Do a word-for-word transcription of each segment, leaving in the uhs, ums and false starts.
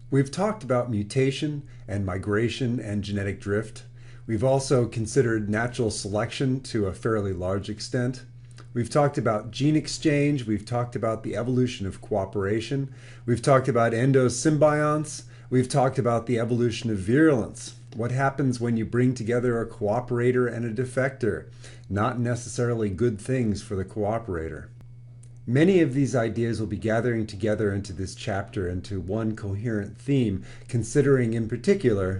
We've talked about mutation and migration and genetic drift. We've also considered natural selection to a fairly large extent. We've talked about gene exchange. We've talked about the evolution of cooperation. We've talked about endosymbionts. We've talked about the evolution of virulence. What happens when you bring together a cooperator and a defector? Not necessarily good things for the cooperator. Many of these ideas will be gathering together into this chapter into one coherent theme, considering in particular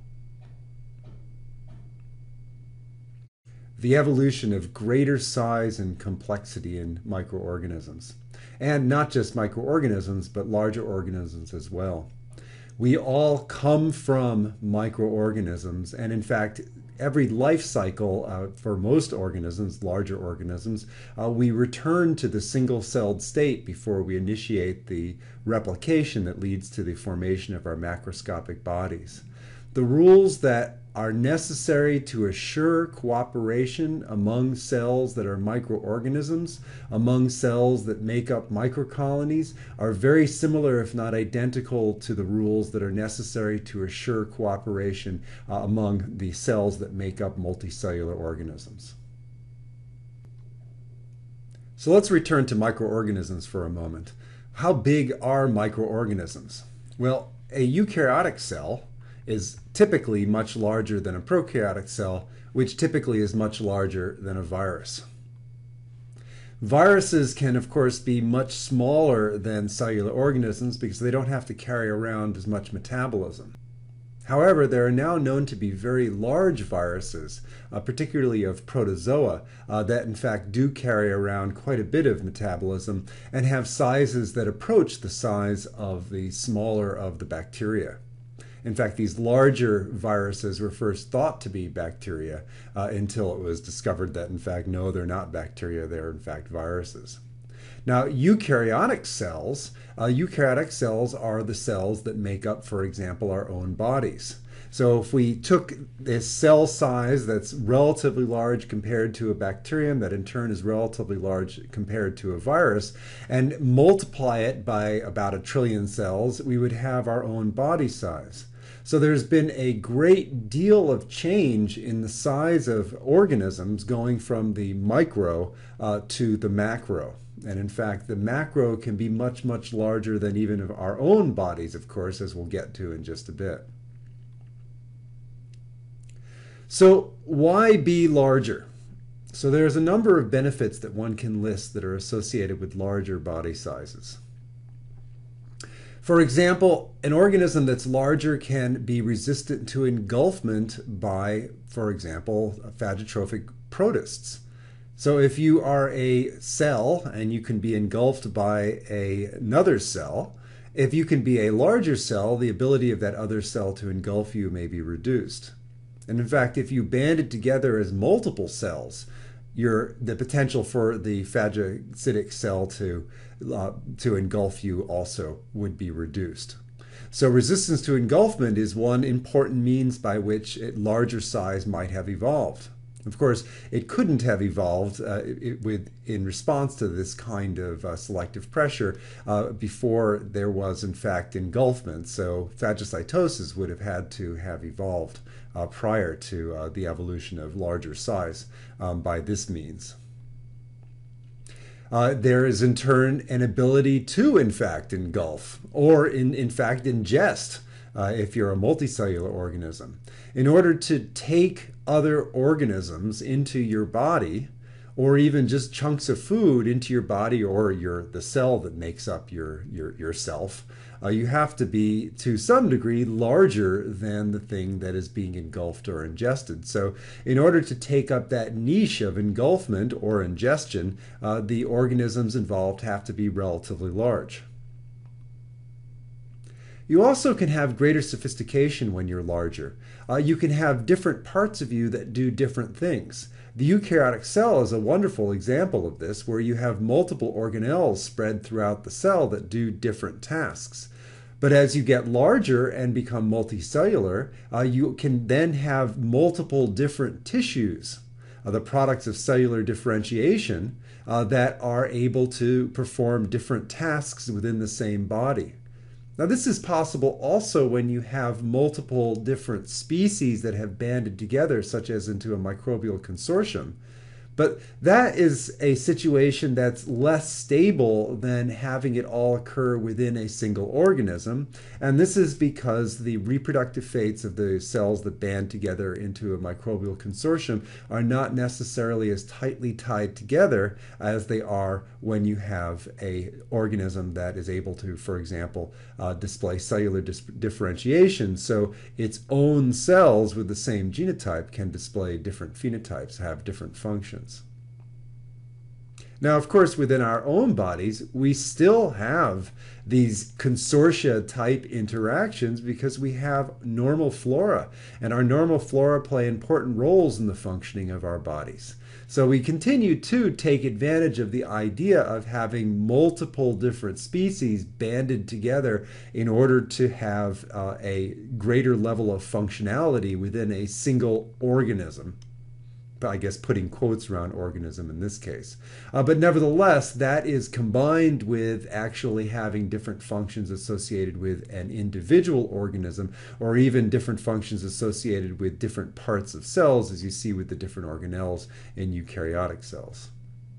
the evolution of greater size and complexity in microorganisms. And not just microorganisms, but larger organisms as well. We all come from microorganisms, and in fact, every life cycle uh, for most organisms, larger organisms, uh, we return to the single-celled state before we initiate the replication that leads to the formation of our macroscopic bodies. The rules that are necessary to assure cooperation among cells that are microorganisms, among cells that make up microcolonies, are very similar, if not identical, to the rules that are necessary to assure cooperation uh, among the cells that make up multicellular organisms. So let's return to microorganisms for a moment. How big are microorganisms? Well, a eukaryotic cell is typically much larger than a prokaryotic cell, which typically is much larger than a virus. Viruses can, of course, be much smaller than cellular organisms because they don't have to carry around as much metabolism. However, there are now known to be very large viruses, uh, particularly of protozoa, uh, that in fact do carry around quite a bit of metabolism and have sizes that approach the size of the smaller of the bacteria. In fact, these larger viruses were first thought to be bacteria uh, until it was discovered that, in fact, no, they're not bacteria, they're in fact viruses. Now, eukaryotic cells, uh, eukaryotic cells are the cells that make up, for example, our own bodies. So if we took this cell size that's relatively large compared to a bacterium, that in turn is relatively large compared to a virus, and multiply it by about a trillion cells, we would have our own body size. So there's been a great deal of change in the size of organisms going from the micro uh, to the macro. And in fact, the macro can be much, much larger than even of our own bodies, of course, as we'll get to in just a bit. So why be larger? So there's a number of benefits that one can list that are associated with larger body sizes. For example, an organism that's larger can be resistant to engulfment by, for example, phagotrophic protists. So if you are a cell and you can be engulfed by a, another cell, if you can be a larger cell, the ability of that other cell to engulf you may be reduced. And in fact, if you banded together as multiple cells, your, the potential for the phagocytic cell to, uh, to engulf you also would be reduced. So resistance to engulfment is one important means by which a larger size might have evolved. Of course, it couldn't have evolved uh, it, with, in response to this kind of uh, selective pressure uh, before there was, in fact, engulfment. So phagocytosis would have had to have evolved uh, prior to uh, the evolution of larger size um, by this means. Uh, there is, in turn, an ability to, in fact, engulf or, in, in fact, ingest uh, if you're a multicellular organism. In order to take other organisms into your body, or even just chunks of food into your body or your the cell that makes up your, your yourself, uh, you have to be, to some degree, larger than the thing that is being engulfed or ingested. So in order to take up that niche of engulfment or ingestion, uh, the organisms involved have to be relatively large. You also can have greater sophistication when you're larger. Uh, you can have different parts of you that do different things. The eukaryotic cell is a wonderful example of this, where you have multiple organelles spread throughout the cell that do different tasks. But as you get larger and become multicellular, uh, you can then have multiple different tissues, uh, the products of cellular differentiation, uh, that are able to perform different tasks within the same body. Now, this is possible also when you have multiple different species that have banded together, such as into a microbial consortium. But that is a situation that's less stable than having it all occur within a single organism. And this is because the reproductive fates of the cells that band together into a microbial consortium are not necessarily as tightly tied together as they are when you have a organism that is able to, for example, uh, display cellular dis differentiation. So its own cells with the same genotype can display different phenotypes, have different functions. Now, of course, within our own bodies, we still have these consortia type interactions because we have normal flora, and our normal flora play important roles in the functioning of our bodies. So we continue to take advantage of the idea of having multiple different species banded together in order to have uh, a greater level of functionality within a single organism. I guess putting quotes around organism in this case. Uh, but nevertheless, that is combined with actually having different functions associated with an individual organism, or even different functions associated with different parts of cells, as you see with the different organelles in eukaryotic cells.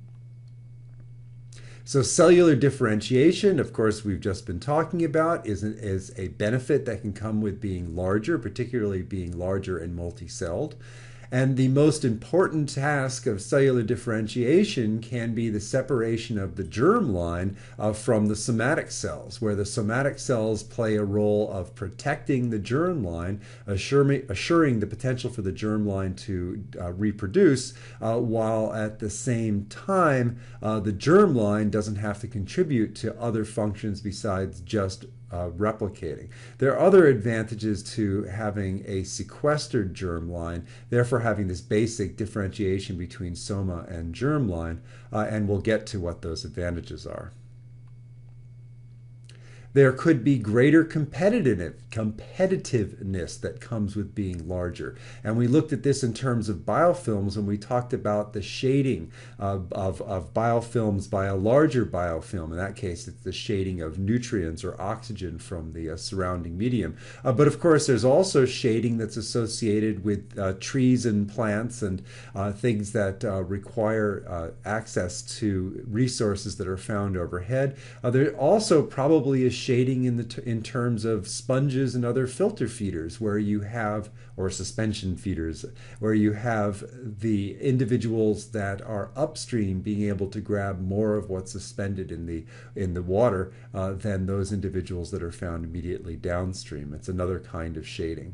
So cellular differentiation, of course, we've just been talking about, is, an, is a benefit that can come with being larger, particularly being larger and multi-celled. And the most important task of cellular differentiation can be the separation of the germline uh, from the somatic cells, where the somatic cells play a role of protecting the germline, assuring, assuring the potential for the germline to uh, reproduce, uh, while at the same time uh, the germline doesn't have to contribute to other functions besides just Uh, replicating. There are other advantages to having a sequestered germline, therefore having this basic differentiation between soma and germline, uh, and we'll get to what those advantages are. There could be greater competitive, competitiveness that comes with being larger. And we looked at this in terms of biofilms when we talked about the shading of, of, of biofilms by a larger biofilm. In that case, it's the shading of nutrients or oxygen from the uh, surrounding medium. Uh, but of course, there's also shading that's associated with uh, trees and plants and uh, things that uh, require uh, access to resources that are found overhead. Uh, there also probably is shading in the t in terms of sponges and other filter feeders, where you have, or suspension feeders, where you have the individuals that are upstream being able to grab more of what's suspended in the in the water uh, than those individuals that are found immediately downstream. It's another kind of shading.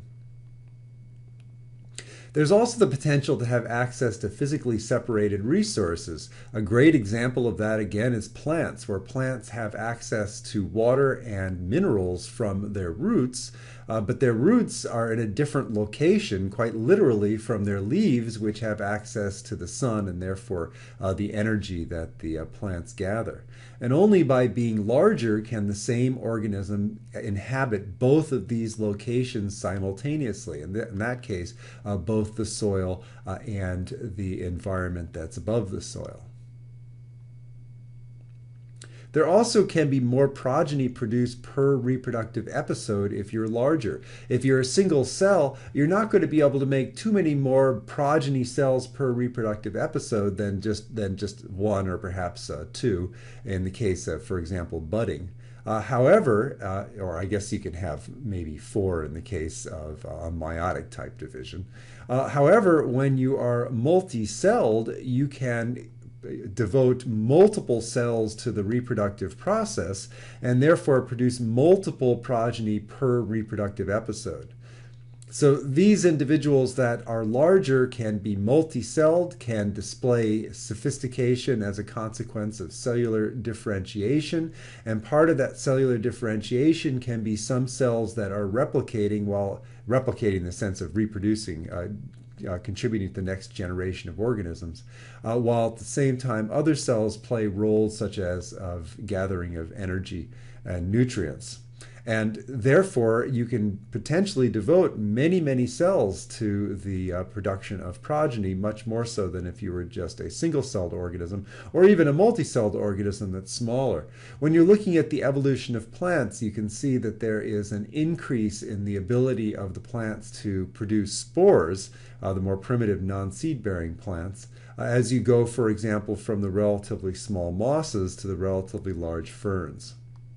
There's also the potential to have access to physically separated resources. A great example of that, again, is plants, where plants have access to water and minerals from their roots, uh, but their roots are in a different location, quite literally, from their leaves, which have access to the sun and therefore uh, the energy that the uh, plants gather. And only by being larger can the same organism inhabit both of these locations simultaneously. In, th in that case, uh, both the soil uh, and the environment that's above the soil. There also can be more progeny produced per reproductive episode if you're larger. If you're a single cell, you're not going to be able to make too many more progeny cells per reproductive episode than just, than just one or perhaps uh, two in the case of, for example, budding. Uh, however, uh, or I guess you can have maybe four in the case of uh, a meiotic type division. Uh, however, when you are multi-celled, you can devote multiple cells to the reproductive process and therefore produce multiple progeny per reproductive episode. So these individuals that are larger can be multi-celled, can display sophistication as a consequence of cellular differentiation, and part of that cellular differentiation can be some cells that are replicating, while replicating in the sense of reproducing, uh, Uh, contributing to the next generation of organisms, uh, while at the same time other cells play roles such as of gathering of energy and nutrients. And therefore, you can potentially devote many, many cells to the uh, production of progeny, much more so than if you were just a single-celled organism, or even a multi-celled organism that's smaller. When you're looking at the evolution of plants, you can see that there is an increase in the ability of the plants to produce spores, uh, the more primitive non-seed-bearing plants, uh, as you go, for example, from the relatively small mosses to the relatively large ferns.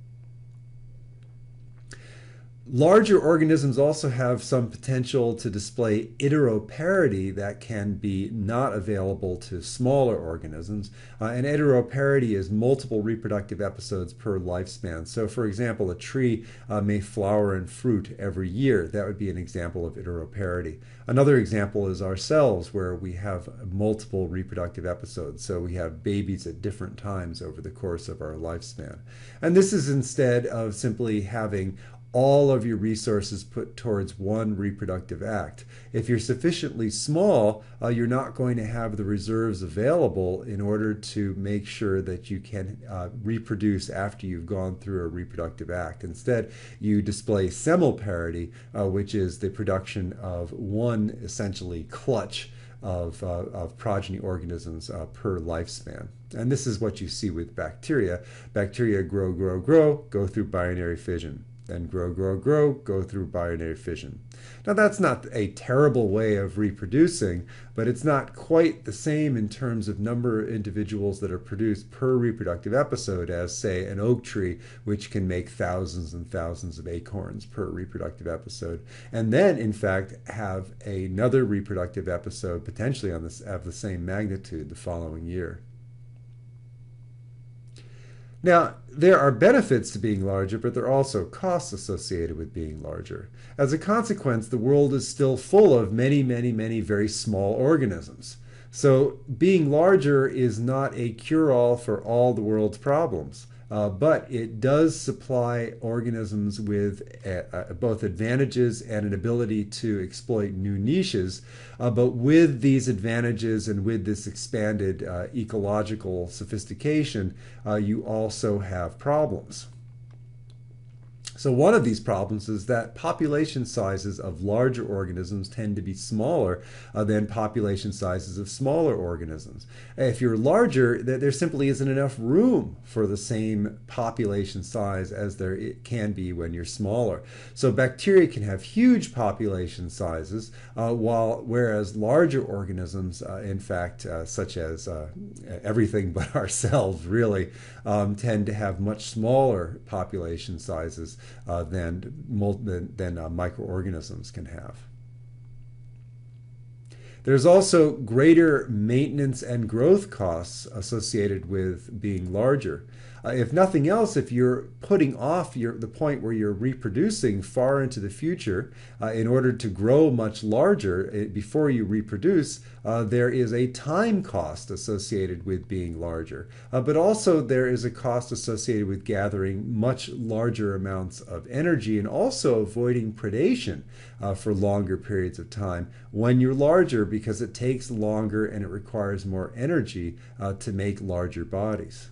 Larger organisms also have some potential to display heteroparity that can be not available to smaller organisms. Uh, and heteroparity is multiple reproductive episodes per lifespan. So, for example, a tree uh, may flower and fruit every year. That would be an example of heteroparity. Another example is ourselves, where we have multiple reproductive episodes. So we have babies at different times over the course of our lifespan. And this is instead of simply having all of your resources put towards one reproductive act. If you're sufficiently small, uh, you're not going to have the reserves available in order to make sure that you can uh, reproduce after you've gone through a reproductive act. Instead, you display semelparity, uh, which is the production of one essentially clutch of, uh, of progeny organisms uh, per lifespan. And this is what you see with bacteria. Bacteria grow, grow, grow, go through binary fission. Then grow, grow, grow, go through binary fission. Now that's not a terrible way of reproducing, but it's not quite the same in terms of number of individuals that are produced per reproductive episode as, say, an oak tree, which can make thousands and thousands of acorns per reproductive episode, and then, in fact, have another reproductive episode potentially on this, of the same magnitude the following year. Now, there are benefits to being larger, but there are also costs associated with being larger. As a consequence, the world is still full of many, many, many very small organisms. So being larger is not a cure-all for all the world's problems. Uh, but it does supply organisms with uh, uh, both advantages and an ability to exploit new niches. Uh, but with these advantages and with this expanded uh, ecological sophistication, uh, you also have problems. So one of these problems is that population sizes of larger organisms tend to be smaller uh, than population sizes of smaller organisms. If you're larger, there simply isn't enough room for the same population size as there it can be when you're smaller. So bacteria can have huge population sizes, uh, while whereas larger organisms, uh, in fact, uh, such as uh, everything but ourselves, really, um, tend to have much smaller population sizes Uh, than than, than uh, microorganisms can have. There's also greater maintenance and growth costs associated with being larger. Uh, if nothing else, if you're putting off your, the point where you're reproducing far into the future uh, in order to grow much larger uh, before you reproduce, uh, there is a time cost associated with being larger. Uh, but also there is a cost associated with gathering much larger amounts of energy and also avoiding predation uh, for longer periods of time when you're larger, because it takes longer and it requires more energy uh, to make larger bodies.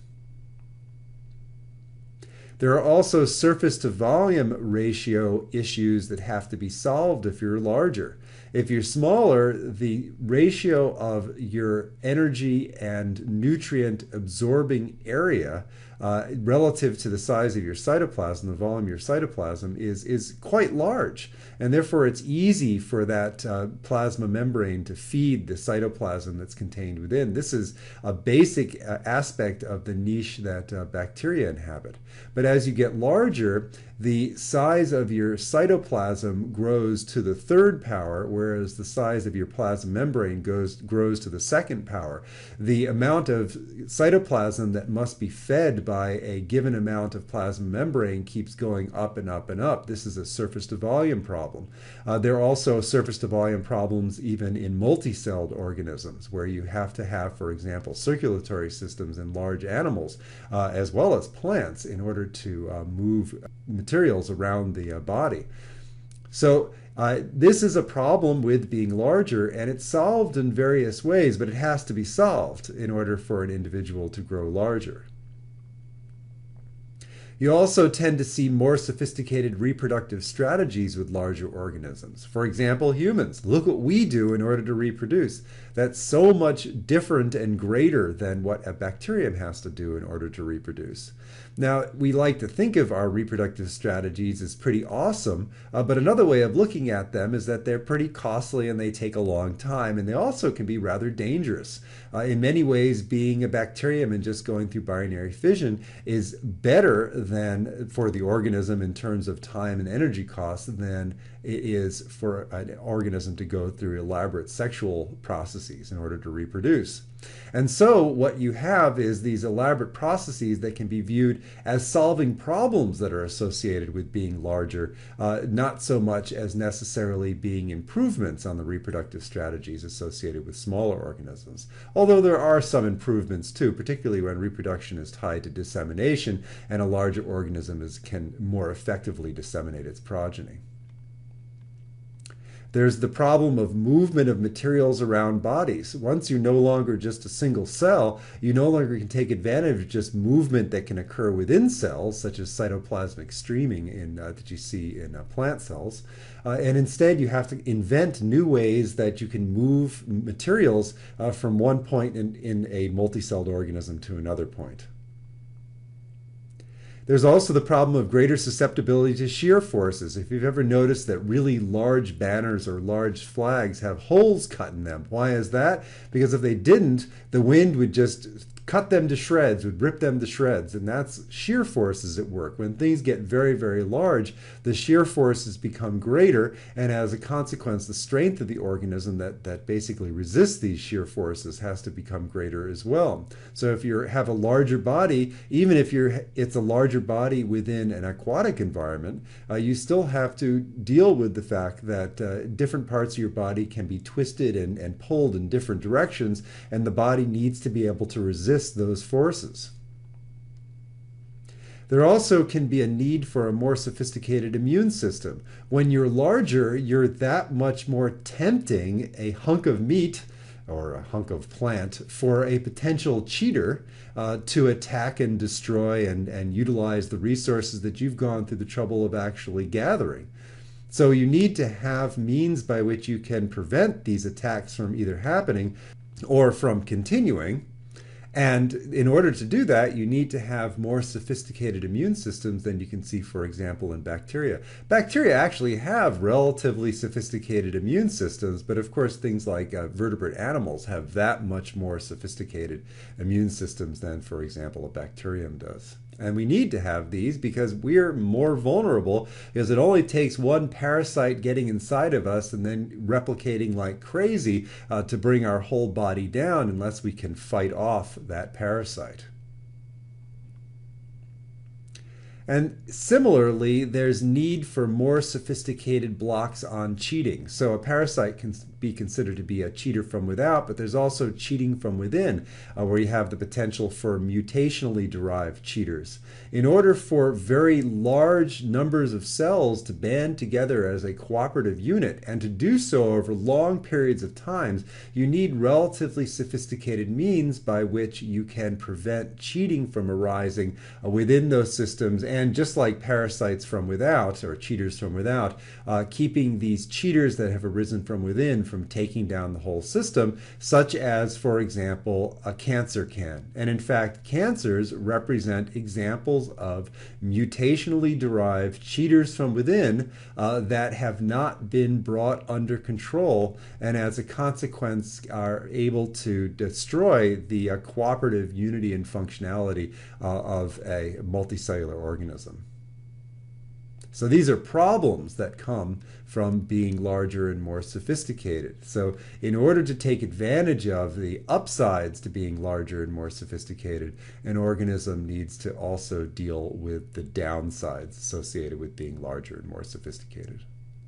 There are also surface to volume ratio issues that have to be solved if you're larger. If you're smaller, the ratio of your energy and nutrient absorbing area uh, relative to the size of your cytoplasm, the volume of your cytoplasm, is, is quite large. And therefore, it's easy for that uh, plasma membrane to feed the cytoplasm that's contained within. This is a basic uh, aspect of the niche that uh, bacteria inhabit. But as you get larger, the size of your cytoplasm grows to the third power, whereas the size of your plasma membrane goes, grows to the second power. The amount of cytoplasm that must be fed by a given amount of plasma membrane keeps going up and up and up. This is a surface to volume problem. Uh, there are also surface to volume problems even in multi-celled organisms, where you have to have, for example, circulatory systems in large animals, uh, as well as plants, in order to uh, move materials around the uh, body. So uh, this is a problem with being larger, and it's solved in various ways, but it has to be solved in order for an individual to grow larger. You also tend to see more sophisticated reproductive strategies with larger organisms. For example, humans. Look what we do in order to reproduce. That's so much different and greater than what a bacterium has to do in order to reproduce. Now, we like to think of our reproductive strategies as pretty awesome, uh, but another way of looking at them is that they're pretty costly and they take a long time, and they also can be rather dangerous. Uh, in many ways, being a bacterium and just going through binary fission is better than for the organism in terms of time and energy costs than it is for an organism to go through elaborate sexual processes in order to reproduce. And so what you have is these elaborate processes that can be viewed as solving problems that are associated with being larger, uh, not so much as necessarily being improvements on the reproductive strategies associated with smaller organisms. Although there are some improvements too, particularly when reproduction is tied to dissemination and a larger organism is, can more effectively disseminate its progeny. There's the problem of movement of materials around bodies. Once you're no longer just a single cell, you no longer can take advantage of just movement that can occur within cells, such as cytoplasmic streaming in, uh, that you see in uh, plant cells. Uh, and instead, you have to invent new ways that you can move materials uh, from one point in, in a multicelled organism to another point. There's also the problem of greater susceptibility to shear forces. If you've ever noticed that really large banners or large flags have holes cut in them, why is that? Because if they didn't, the wind would just cut them to shreds, would rip them to shreds, and that's shear forces at work. When things get very, very large, the shear forces become greater, and as a consequence, the strength of the organism that, that basically resists these shear forces has to become greater as well. So if you have a larger body, even if you're it's a larger body within an aquatic environment, uh, you still have to deal with the fact that uh, different parts of your body can be twisted and, and pulled in different directions, and the body needs to be able to resist those forces. There also can be a need for a more sophisticated immune system. When you're larger, you're that much more tempting a hunk of meat or a hunk of plant for a potential cheater uh, to attack and destroy and, and utilize the resources that you've gone through the trouble of actually gathering. So you need to have means by which you can prevent these attacks from either happening or from continuing. And in order to do that, you need to have more sophisticated immune systems than you can see, for example, in bacteria. Bacteria actually have relatively sophisticated immune systems, but of course things like uh, vertebrate animals have that much more sophisticated immune systems than, for example, a bacterium does. And we need to have these because we're more vulnerable, because it only takes one parasite getting inside of us and then replicating like crazy uh, to bring our whole body down unless we can fight off that parasite. And similarly, there's need for more sophisticated blocks on cheating. So a parasite can be considered to be a cheater from without, but there's also cheating from within, uh, where you have the potential for mutationally derived cheaters. In order for very large numbers of cells to band together as a cooperative unit, and to do so over long periods of time, you need relatively sophisticated means by which you can prevent cheating from arising uh, within those systems. And just like parasites from without, or cheaters from without, uh, keeping these cheaters that have arisen from within from taking down the whole system, such as, for example, a cancer can. And in fact, cancers represent examples of mutationally derived cheaters from within uh, that have not been brought under control, and as a consequence are able to destroy the uh, cooperative unity and functionality uh, of a multicellular organism. So these are problems that come from being larger and more sophisticated. So in order to take advantage of the upsides to being larger and more sophisticated, an organism needs to also deal with the downsides associated with being larger and more sophisticated.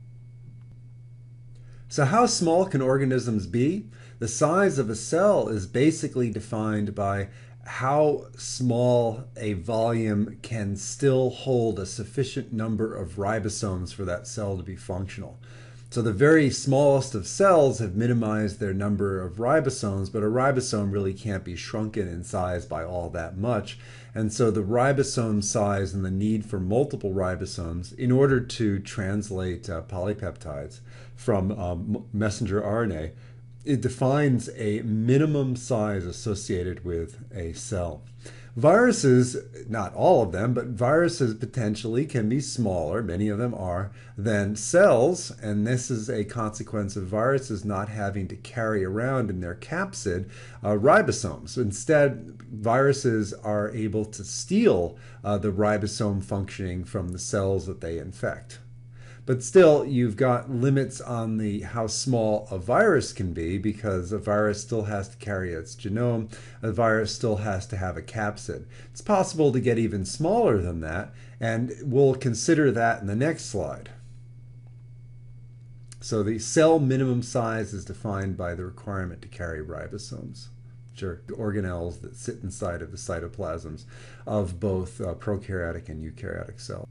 So how small can organisms be? The size of a cell is basically defined by how small a volume can still hold a sufficient number of ribosomes for that cell to be functional. So the very smallest of cells have minimized their number of ribosomes, but a ribosome really can't be shrunken in size by all that much. And so the ribosome size and the need for multiple ribosomes in order to translate uh, polypeptides from um, messenger R N A, it defines a minimum size associated with a cell. Viruses, not all of them, but viruses potentially can be smaller, many of them are, than cells, and this is a consequence of viruses not having to carry around in their capsid uh, ribosomes. Instead, viruses are able to steal uh, the ribosome functioning from the cells that they infect. But still, you've got limits on the how small a virus can be, because a virus still has to carry its genome. A virus still has to have a capsid. It's possible to get even smaller than that, and we'll consider that in the next slide. So the cell minimum size is defined by the requirement to carry ribosomes, which are organelles that sit inside of the cytoplasms of both uh, prokaryotic and eukaryotic cells.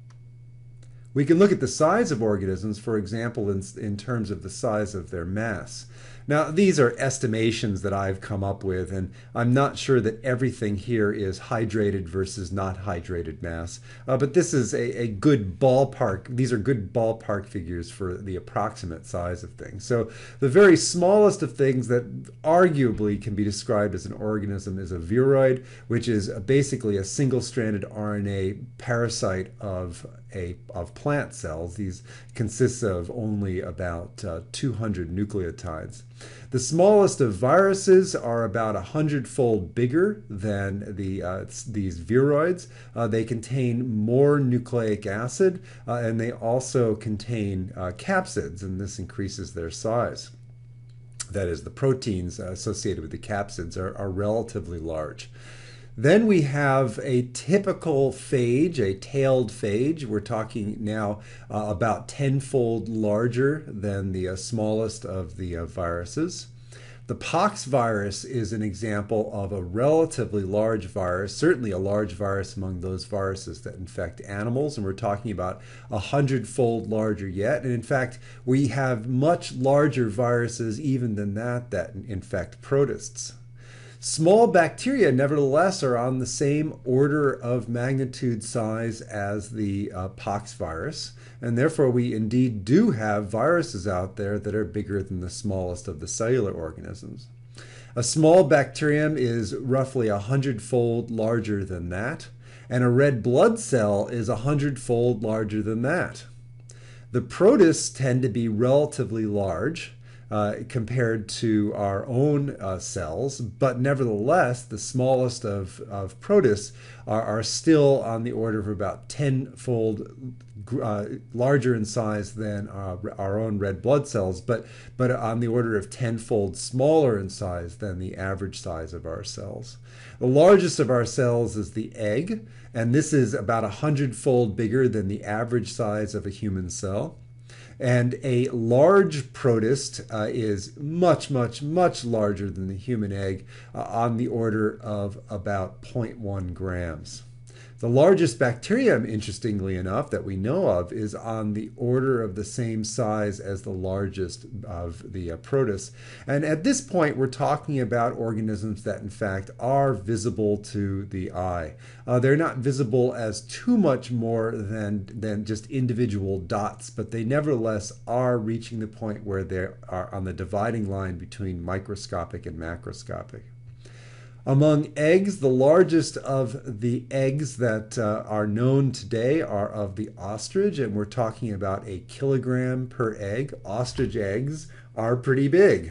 We can look at the size of organisms, for example, in, in terms of the size of their mass. Now, these are estimations that I've come up with, and I'm not sure that everything here is hydrated versus not hydrated mass, uh, but this is a, a good ballpark. These are good ballpark figures for the approximate size of things. So the very smallest of things that arguably can be described as an organism is a viroid, which is basically a single-stranded R N A parasite of A, of plant cells. These consists of only about uh, two hundred nucleotides. The smallest of viruses are about a hundredfold bigger than the uh, these viroids. Uh, they contain more nucleic acid, uh, and they also contain uh, capsids, and this increases their size. That is, the proteins associated with the capsids are, are relatively large. Then we have a typical phage, a tailed phage. We're talking now uh, about tenfold larger than the uh, smallest of the uh, viruses. The pox virus is an example of a relatively large virus, certainly a large virus among those viruses that infect animals, and we're talking about a hundredfold larger yet. And in fact, we have much larger viruses even than that that infect protists. Small bacteria, nevertheless, are on the same order of magnitude size as the uh, pox virus, and therefore we indeed do have viruses out there that are bigger than the smallest of the cellular organisms. A small bacterium is roughly a hundredfold larger than that, and a red blood cell is a hundredfold larger than that. The protists tend to be relatively large, Uh, compared to our own uh, cells, but nevertheless, the smallest of, of protists are, are still on the order of about tenfold uh, larger in size than uh, our own red blood cells, but, but on the order of tenfold smaller in size than the average size of our cells. The largest of our cells is the egg, and this is about a hundredfold bigger than the average size of a human cell. And a large protist uh, is much, much, much larger than the human egg, uh, on the order of about zero point one grams. The largest bacterium, interestingly enough, that we know of is on the order of the same size as the largest of the uh, protists. And at this point, we're talking about organisms that, in fact, are visible to the eye. Uh, they're not visible as too much more than, than just individual dots, but they nevertheless are reaching the point where they are on the dividing line between microscopic and macroscopic. Among eggs, the largest of the eggs that uh, are known today are of the ostrich, and we're talking about a kilogram per egg. Ostrich eggs are pretty big.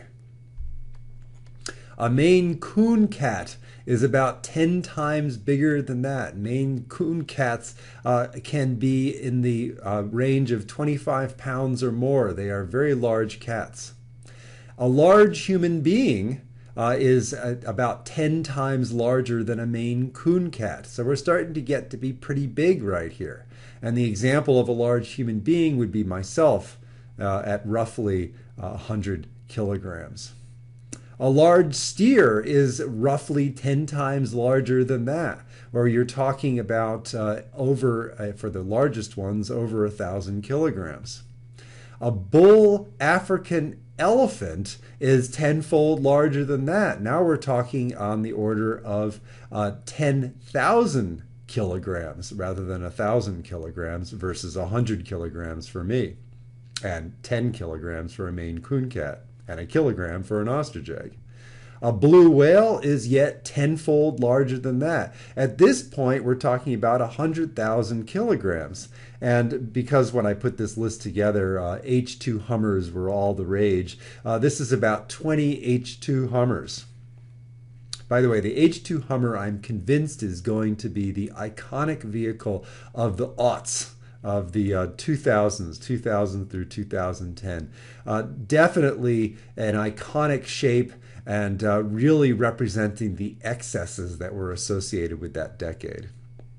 A Maine Coon cat is about ten times bigger than that. Maine Coon cats uh, can be in the uh, range of twenty-five pounds or more. They are very large cats. A large human being Uh, is uh, about ten times larger than a Maine Coon cat. So we're starting to get to be pretty big right here. And the example of a large human being would be myself uh, at roughly uh, one hundred kilograms. A large steer is roughly ten times larger than that, where you're talking about uh, over, uh, for the largest ones, over a thousand kilograms. A bull African elephant is tenfold larger than that. Now we're talking on the order of uh, ten thousand kilograms rather than one thousand kilograms versus one hundred kilograms for me, and ten kilograms for a Maine Coon cat, and a kilogram for an ostrich egg. A blue whale is yet tenfold larger than that. At this point, we're talking about one hundred thousand kilograms. And because when I put this list together, uh, H two Hummers were all the rage, uh, this is about twenty H two Hummers. By the way, the H two Hummer, I'm convinced, is going to be the iconic vehicle of the aughts, of the uh, two thousands, two thousand through two thousand ten. Uh, definitely an iconic shape, and uh, really representing the excesses that were associated with that decade.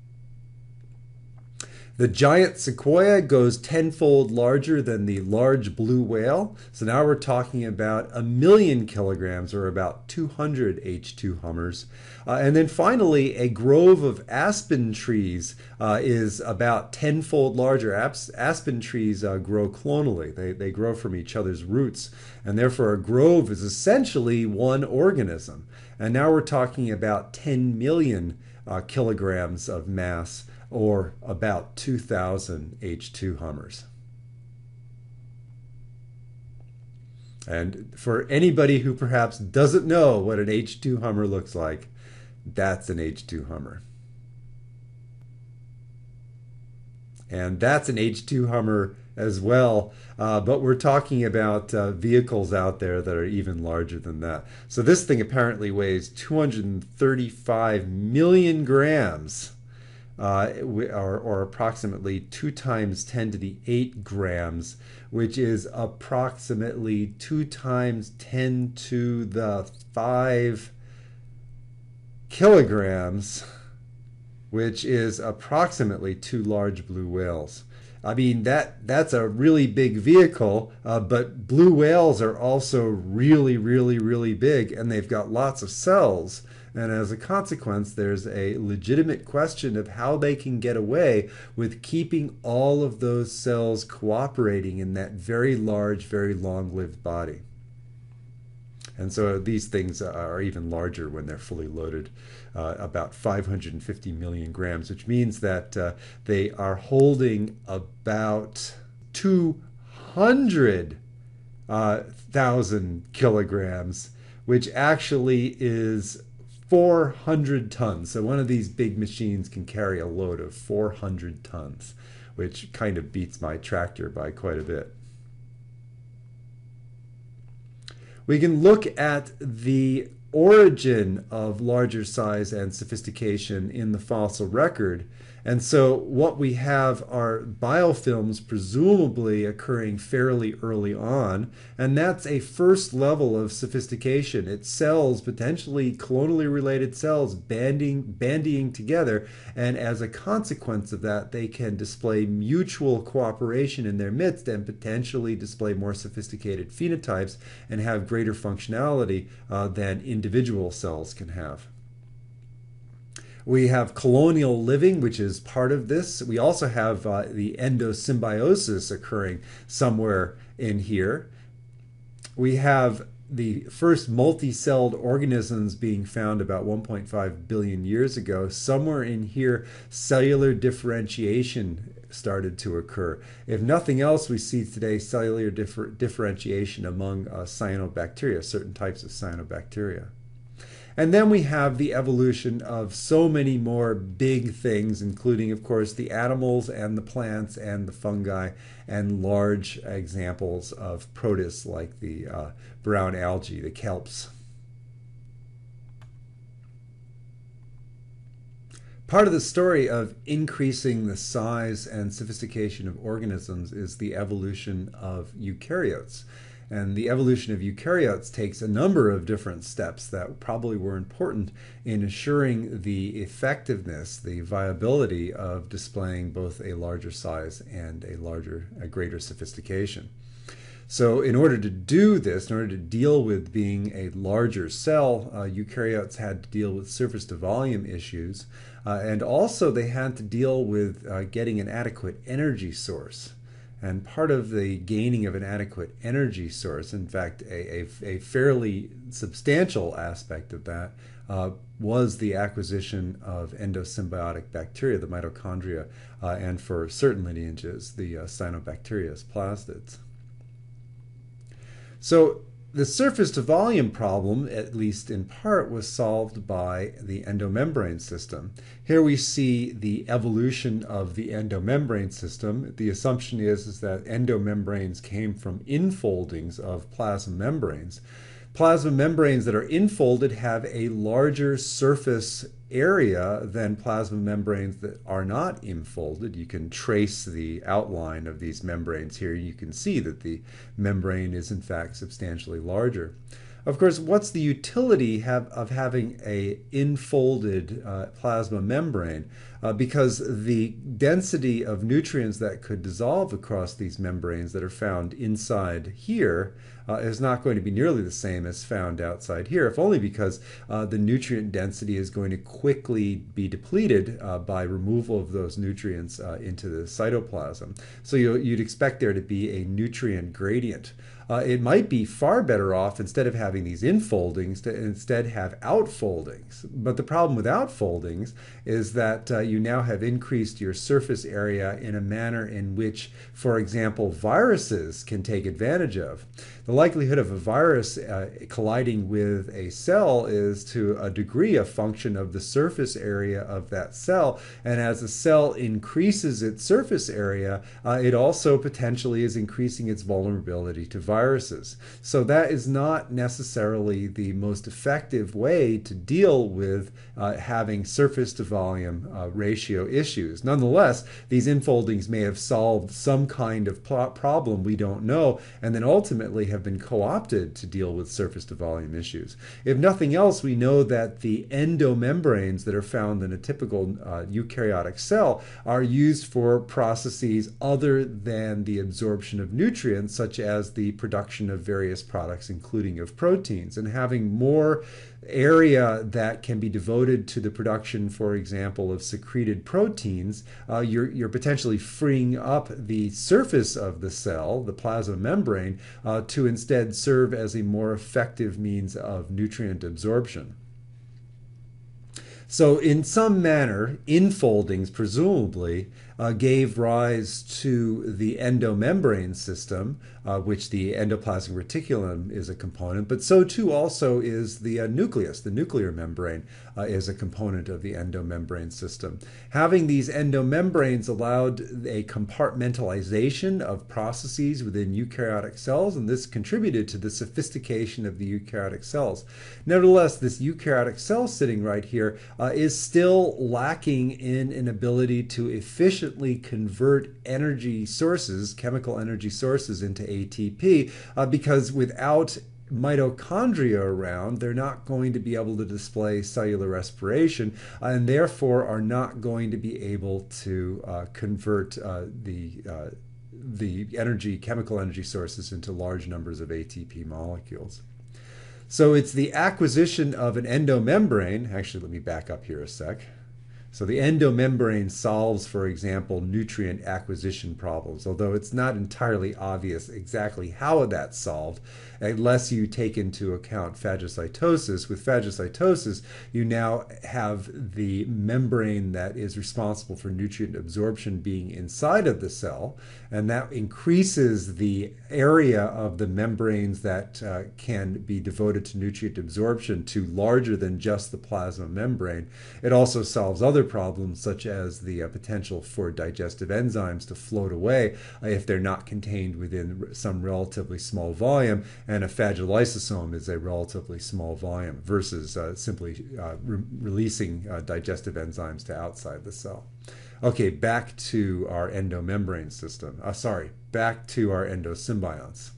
The giant sequoia goes tenfold larger than the large blue whale. So now we're talking about a million kilograms, or about two hundred H two Hummers. Uh, and then finally, a grove of aspen trees uh, is about tenfold larger. As aspen trees uh, grow clonally. They, they grow from each other's roots. And therefore, a grove is essentially one organism. And now we're talking about ten million uh, kilograms of mass, or about two thousand H two Hummers. And for anybody who perhaps doesn't know what an H two Hummer looks like, that's an H two Hummer. And that's an H two Hummer as well, uh, but we're talking about uh, vehicles out there that are even larger than that. So this thing apparently weighs two hundred thirty-five million grams. Uh, or, or approximately two times ten to the eight grams, which is approximately two times ten to the five kilograms, which is approximately two large blue whales. I mean, that that's a really big vehicle, uh, but blue whales are also really, really, really big, and they've got lots of cells. And as a consequence, there's a legitimate question of how they can get away with keeping all of those cells cooperating in that very large, very long-lived body. And so these things are even larger when they're fully loaded, uh, about five hundred fifty million grams, which means that uh, they are holding about two hundred thousand kilograms, which actually is four hundred tons. So one of these big machines can carry a load of four hundred tons, which kind of beats my tractor by quite a bit. We can look at the origin of larger size and sophistication in the fossil record. And so what we have are biofilms presumably occurring fairly early on, and that's a first level of sophistication. It's cells, potentially clonally related cells, banding, bandying together, and as a consequence of that, they can display mutual cooperation in their midst and potentially display more sophisticated phenotypes and have greater functionality uh, than individual cells can have. We have colonial living, which is part of this. We also have uh, the endosymbiosis occurring somewhere in here. We have the first multi-celled organisms being found about one point five billion years ago. Somewhere in here, cellular differentiation started to occur. If nothing else, we see today cellular differ differentiation among uh, cyanobacteria, certain types of cyanobacteria. And then we have the evolution of so many more big things, including, of course, the animals and the plants and the fungi, and large examples of protists like the uh, brown algae, the kelps. Part of the story of increasing the size and sophistication of organisms is the evolution of eukaryotes. And the evolution of eukaryotes takes a number of different steps that probably were important in assuring the effectiveness, the viability of displaying both a larger size and a larger, a greater sophistication. So in order to do this, in order to deal with being a larger cell, uh, eukaryotes had to deal with surface to volume issues, uh, and also they had to deal with uh, getting an adequate energy source. And part of the gaining of an adequate energy source, in fact, a, a, a fairly substantial aspect of that, uh, was the acquisition of endosymbiotic bacteria, the mitochondria, uh, and for certain lineages, the uh, cyanobacterias plastids. So the surface to volume problem, at least in part, was solved by the endomembrane system. Here we see the evolution of the endomembrane system. The assumption is, is that endomembranes came from infoldings of plasma membranes. Plasma membranes that are infolded have a larger surface area than plasma membranes that are not infolded. You can trace the outline of these membranes here. You can see that the membrane is in fact substantially larger. Of course, what's the utility have, of having a infolded uh, plasma membrane? Uh, because the density of nutrients that could dissolve across these membranes that are found inside here uh, is not going to be nearly the same as found outside here, if only because uh, the nutrient density is going to quickly be depleted uh, by removal of those nutrients uh, into the cytoplasm. So you, you'd expect there to be a nutrient gradient. Uh, it might be far better off, instead of having these infoldings, to instead have outfoldings. But the problem with outfoldings is that uh, you now have increased your surface area in a manner in which, for example, viruses can take advantage of. The likelihood of a virus uh, colliding with a cell is to a degree a function of the surface area of that cell. And as the cell increases its surface area, uh, it also potentially is increasing its vulnerability to viruses. So that is not necessarily the most effective way to deal with uh, having surface to volume uh, ratio issues. Nonetheless, these infoldings may have solved some kind of problem we don't know, and then ultimately have been co-opted to deal with surface to volume issues. If nothing else, we know that the endomembranes that are found in a typical uh, eukaryotic cell are used for processes other than the absorption of nutrients, such as the production of various products, including of proteins. And having more area that can be devoted to the production, for example, of secreted proteins, uh, you're, you're potentially freeing up the surface of the cell, the plasma membrane, uh, to instead serve as a more effective means of nutrient absorption. So in some manner, infoldings presumably uh, gave rise to the endomembrane system, uh, which the endoplasmic reticulum is a component, but so too also is the uh, nucleus. The nuclear membrane uh, is a component of the endomembrane system. Having these endomembranes allowed a compartmentalization of processes within eukaryotic cells, and this contributed to the sophistication of the eukaryotic cells. Nevertheless, this eukaryotic cell sitting right here Uh, is still lacking in an ability to efficiently convert energy sources, chemical energy sources, into A T P, uh, because without mitochondria around, they're not going to be able to display cellular respiration, uh, and therefore are not going to be able to uh, convert uh, the uh, the energy, chemical energy sources into large numbers of A T P molecules. So it's the acquisition of an endomembrane. Actually, let me back up here a sec. So the endomembrane solves, for example, nutrient acquisition problems, although it's not entirely obvious exactly how that's solved unless you take into account phagocytosis. With phagocytosis, you now have the membrane that is responsible for nutrient absorption being inside of the cell, and that increases the area of the membranes that uh, can be devoted to nutrient absorption to larger than just the plasma membrane. It also solves other problems, such as the uh, potential for digestive enzymes to float away uh, if they're not contained within some relatively small volume, and a phagolysosome is a relatively small volume versus uh, simply uh, re releasing uh, digestive enzymes to outside the cell. Okay, back to our endomembrane system. Uh, sorry, back to our endosymbionts.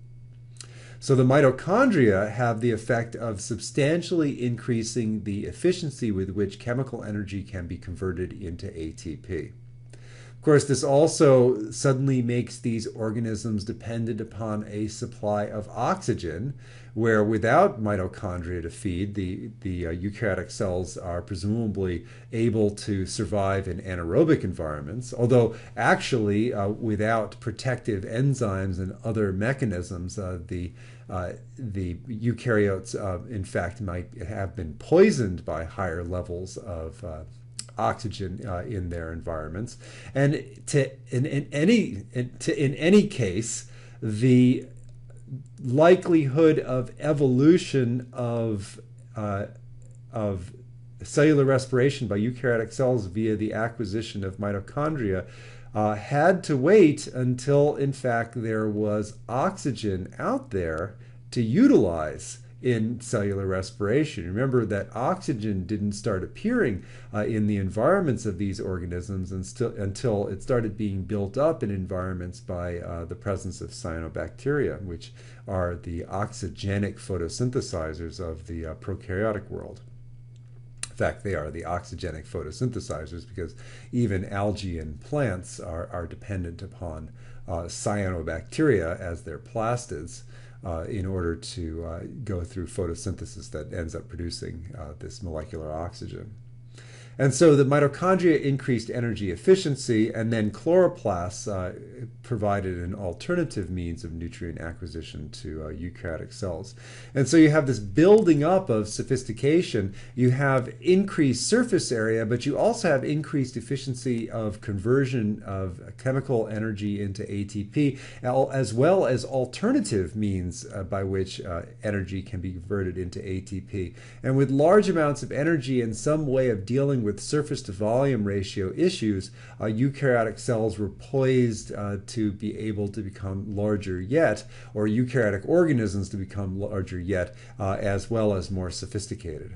So the mitochondria have the effect of substantially increasing the efficiency with which chemical energy can be converted into A T P. course, this also suddenly makes these organisms dependent upon a supply of oxygen, where without mitochondria to feed, the, the uh, eukaryotic cells are presumably able to survive in anaerobic environments, although actually uh, without protective enzymes and other mechanisms, uh, the Uh, the eukaryotes, uh, in fact, might have been poisoned by higher levels of uh, oxygen uh, in their environments. And to in, in any in, to, in any case, the likelihood of evolution of uh, of cellular respiration by eukaryotic cells via the acquisition of mitochondria uh, had to wait until, in fact, there was oxygen out there to utilize in cellular respiration. Remember that oxygen didn't start appearing uh, in the environments of these organisms until, until it started being built up in environments by uh, the presence of cyanobacteria, which are the oxygenic photosynthesizers of the uh, prokaryotic world. In fact, they are the oxygenic photosynthesizers because even algae and plants are, are dependent upon uh, cyanobacteria as their plastids uh, in order to uh, go through photosynthesis that ends up producing uh, this molecular oxygen. And so the mitochondria increased energy efficiency, and then chloroplasts uh, provided an alternative means of nutrient acquisition to uh, eukaryotic cells. And so you have this building up of sophistication. You have increased surface area, but you also have increased efficiency of conversion of chemical energy into A T P, as well as alternative means uh, by which uh, energy can be converted into A T P. And with large amounts of energy and some way of dealing with surface to volume ratio issues, uh, eukaryotic cells were poised uh, to be able to become larger yet, or eukaryotic organisms to become larger yet, uh, as well as more sophisticated.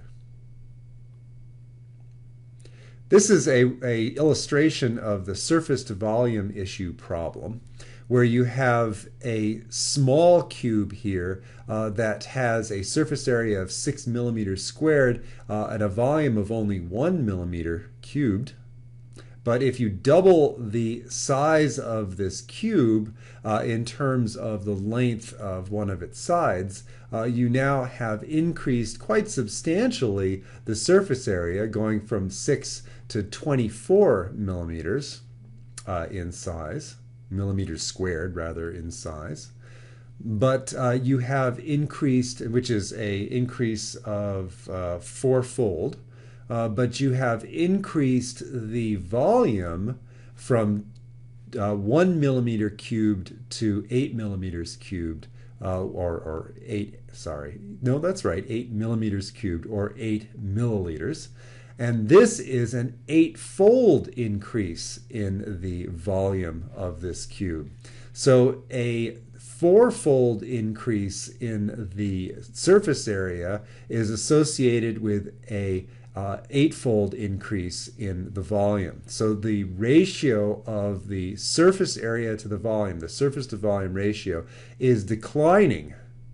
This is a, a illustration of the surface to volume issue problem, where you have a small cube here uh, that has a surface area of six millimeters squared uh, and a volume of only one millimeter cubed. But if you double the size of this cube uh, in terms of the length of one of its sides, uh, you now have increased quite substantially the surface area, going from six to twenty-four millimeters uh, in size. Millimeters squared rather in size, but uh, you have increased, which is a increase of uh, fourfold, uh, but you have increased the volume from uh, one millimeter cubed to eight millimeters cubed, uh, or, or eight, sorry, no, that's right, eight millimeters cubed, or eight milliliters. And this is an eightfold increase in the volume of this cube. So a fourfold increase in the surface area is associated with a uh, eightfold increase in the volume. So the ratio of the surface area to the volume, the surface to volume ratio, is declining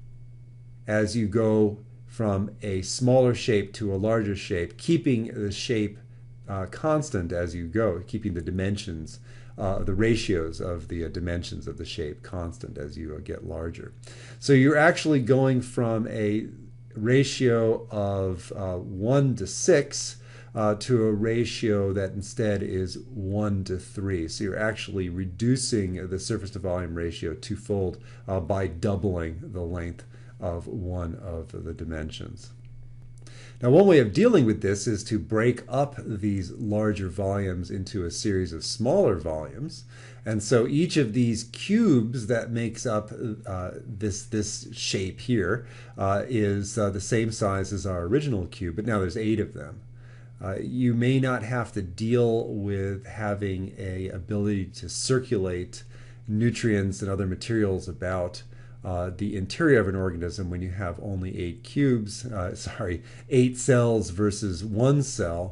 as you go from a smaller shape to a larger shape, keeping the shape uh, constant as you go, keeping the dimensions, uh, the ratios of the uh, dimensions of the shape constant as you uh, get larger. So you're actually going from a ratio of uh, one to six uh, to a ratio that instead is one to three. So you're actually reducing the surface to volume ratio twofold uh, by doubling the length of one of the dimensions. Now, one way of dealing with this is to break up these larger volumes into a series of smaller volumes. And so each of these cubes that makes up uh, this, this shape here uh, is uh, the same size as our original cube, but now there's eight of them. Uh, you may not have to deal with having a ability to circulate nutrients and other materials about Uh, the interior of an organism when you have only eight cubes, uh, sorry, eight cells versus one cell.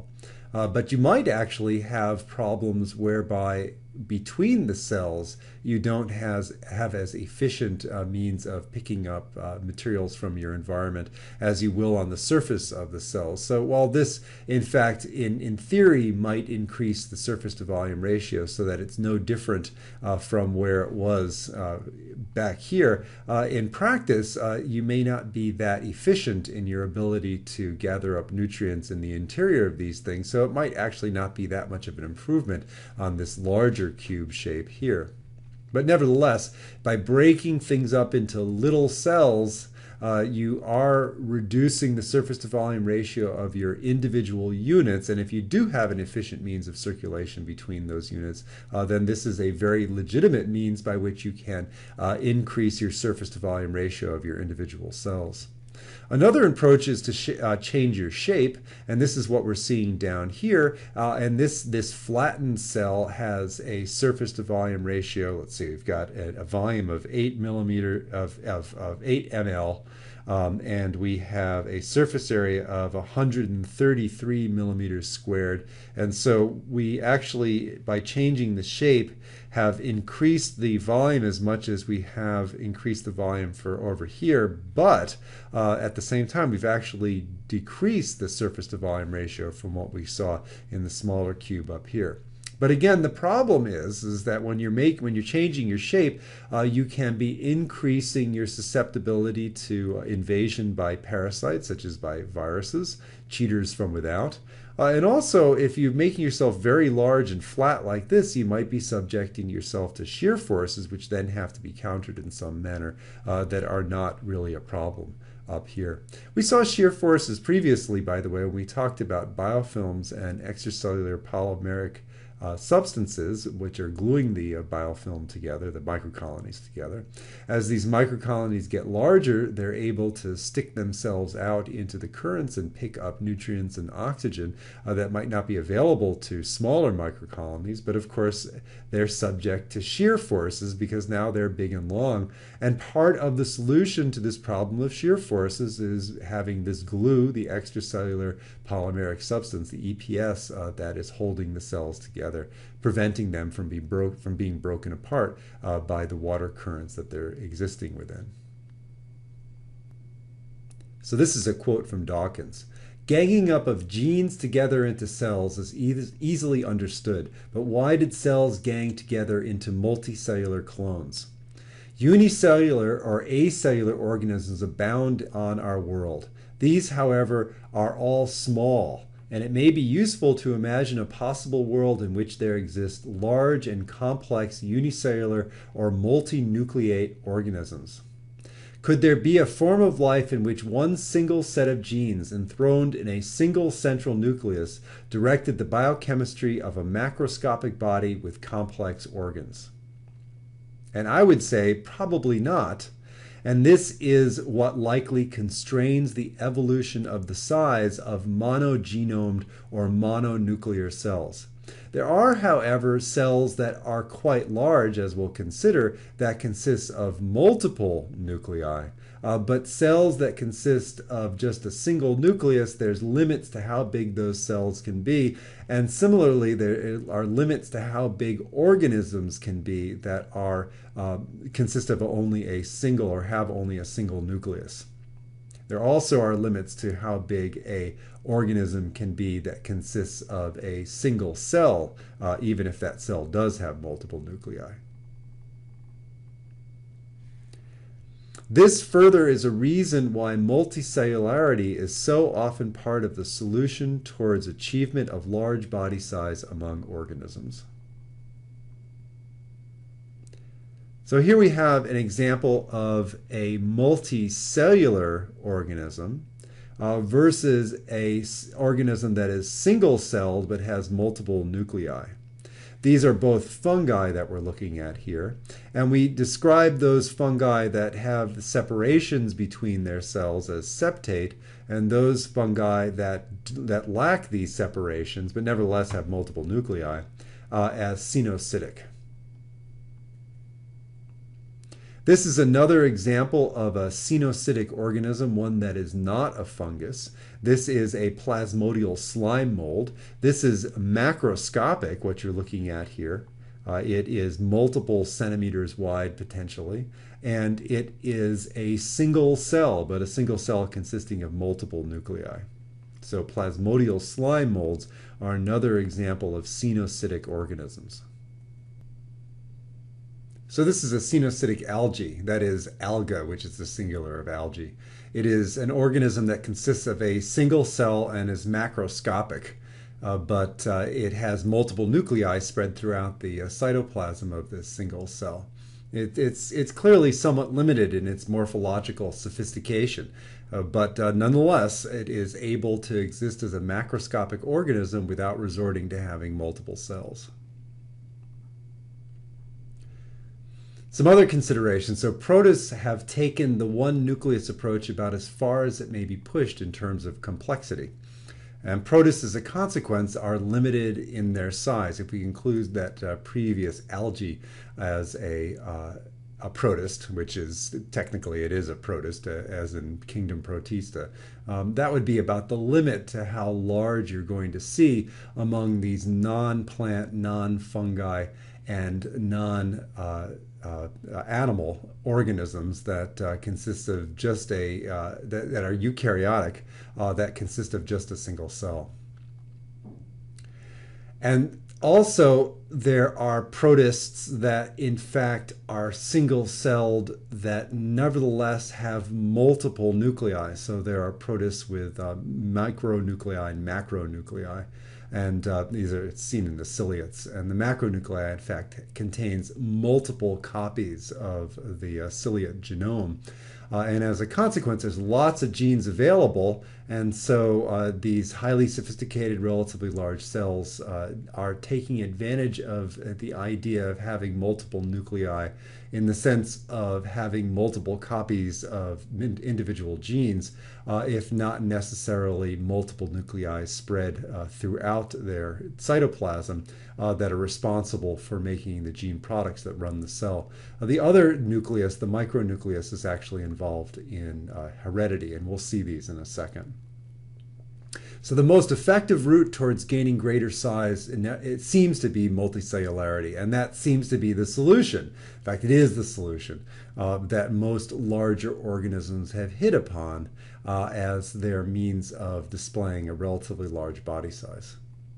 Uh, but you might actually have problems whereby between the cells you don't has, have as efficient uh, means of picking up uh, materials from your environment as you will on the surface of the cells. So while this, in fact, in, in theory might increase the surface to volume ratio so that it's no different uh, from where it was uh, back here, uh, in practice uh, you may not be that efficient in your ability to gather up nutrients in the interior of these things, so it might actually not be that much of an improvement on this larger cube shape here. But nevertheless, by breaking things up into little cells, uh, you are reducing the surface to volume ratio of your individual units. And if you do have an efficient means of circulation between those units, uh, then this is a very legitimate means by which you can uh, increase your surface to volume ratio of your individual cells. Another approach is to sh uh, change your shape, and this is what we're seeing down here. Uh, and this this flattened cell has a surface to volume ratio. Let's see, we've got a, a volume of eight millimeter of of, of eight milliliters, um, and we have a surface area of one hundred thirty-three millimeters squared. And so we actually, by changing the shape, have increased the volume as much as we have increased the volume for over here, but uh, at the same time we've actually decreased the surface to volume ratio from what we saw in the smaller cube up here. But again, the problem is, is that when you're make, when you're changing your shape, uh, you can be increasing your susceptibility to uh, invasion by parasites, such as by viruses, cheaters from without. Uh, and also, if you're making yourself very large and flat like this, you might be subjecting yourself to shear forces, which then have to be countered in some manner uh, that are not really a problem up here. We saw shear forces previously, by the way, when we talked about biofilms and extracellular polymeric Uh, substances which are gluing the uh, biofilm together, the microcolonies together. As these microcolonies get larger, they're able to stick themselves out into the currents and pick up nutrients and oxygen uh, that might not be available to smaller microcolonies, but of course they're subject to shear forces because now they're big and long. And part of the solution to this problem of shear forces is having this glue, the extracellular polymeric substance, the E P S, uh, that is holding the cells together, preventing them from, be bro from being broken apart uh, by the water currents that they're existing within. So this is a quote from Dawkins. "Ganging up of genes together into cells is e easily understood, but why did cells gang together into multicellular clones? Unicellular or acellular organisms abound on our world. These, however, are all small, and it may be useful to imagine a possible world in which there exist large and complex unicellular or multinucleate organisms. Could there be a form of life in which one single set of genes enthroned in a single central nucleus directed the biochemistry of a macroscopic body with complex organs?" And I would say probably not. And this is what likely constrains the evolution of the size of monogenomed or mononuclear cells. There are, however, cells that are quite large, as we'll consider, that consist of multiple nuclei. Uh, but cells that consist of just a single nucleus, there's limits to how big those cells can be. And similarly, there are limits to how big organisms can be that are uh, consist of only a single or have only a single nucleus. There also are limits to how big a organism can be that consists of a single cell, uh, even if that cell does have multiple nuclei. This further is a reason why multicellularity is so often part of the solution towards achievement of large body size among organisms. So here we have an example of a multicellular organism uh, versus an organism that is single-celled but has multiple nuclei. These are both fungi that we're looking at here, and we describe those fungi that have the separations between their cells as septate, and those fungi that, that lack these separations but nevertheless have multiple nuclei uh, as cenocytic. This is another example of a cenocytic organism, one that is not a fungus. This is a plasmodial slime mold. This is macroscopic, what you're looking at here. Uh, it is multiple centimeters wide potentially, and it is a single cell, but a single cell consisting of multiple nuclei. So plasmodial slime molds are another example of cenocytic organisms. So this is a cenocytic algae, that is alga, which is the singular of algae. It is an organism that consists of a single cell and is macroscopic, uh, but uh, it has multiple nuclei spread throughout the uh, cytoplasm of this single cell. It, it's, it's clearly somewhat limited in its morphological sophistication, uh, but uh, nonetheless, it is able to exist as a macroscopic organism without resorting to having multiple cells. Some other considerations. So protists have taken the one nucleus approach about as far as it may be pushed in terms of complexity. And protists, as a consequence, are limited in their size. If we include that uh, previous algae as a, uh, a protist, which is technically it is a protist, uh, as in Kingdom Protista, um, that would be about the limit to how large you're going to see among these non-plant, non-fungi, and non- uh, Uh, uh, animal organisms that uh, consist of just a uh, that, that are eukaryotic, uh, that consist of just a single cell. And also there are protists that in fact are single-celled that nevertheless have multiple nuclei. So there are protists with uh, micronuclei and macronuclei. And uh, these are seen in the ciliates. And the macronuclei, in fact, contains multiple copies of the uh, ciliate genome. Uh, and as a consequence, there's lots of genes available. And so uh, these highly sophisticated, relatively large cells uh, are taking advantage of the idea of having multiple nuclei in the sense of having multiple copies of individual genes, uh, if not necessarily multiple nuclei spread uh, throughout their cytoplasm uh, that are responsible for making the gene products that run the cell. Uh, the other nucleus, the micronucleus, is actually involved in uh, heredity, and we'll see these in a second. So the most effective route towards gaining greater size, it seems to be multicellularity, and that seems to be the solution. In fact, it is the solution uh, that most larger organisms have hit upon uh, as their means of displaying a relatively large body size.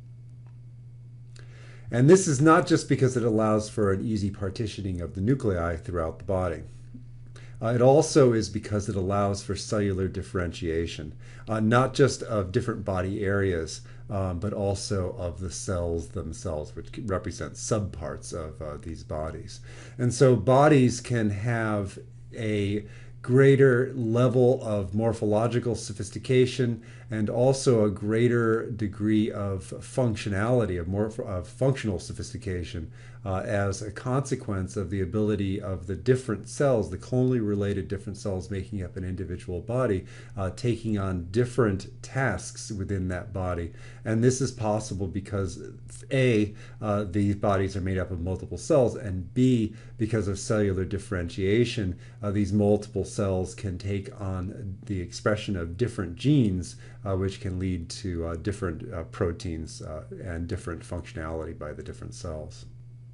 And this is not just because it allows for an easy partitioning of the nuclei throughout the body. Uh, it also is because it allows for cellular differentiation, uh, not just of different body areas, um, but also of the cells themselves, which represent subparts of uh, these bodies. And so bodies can have a greater level of morphological sophistication and also a greater degree of functionality, of, morph of functional sophistication uh, as a consequence of the ability of the different cells, the clonally related different cells making up an individual body, uh, taking on different tasks within that body. And this is possible because A, uh, these bodies are made up of multiple cells, and B, because of cellular differentiation, uh, these multiple cells can take on the expression of different genes, uh, which can lead to uh, different uh, proteins uh, and different functionality by the different cells.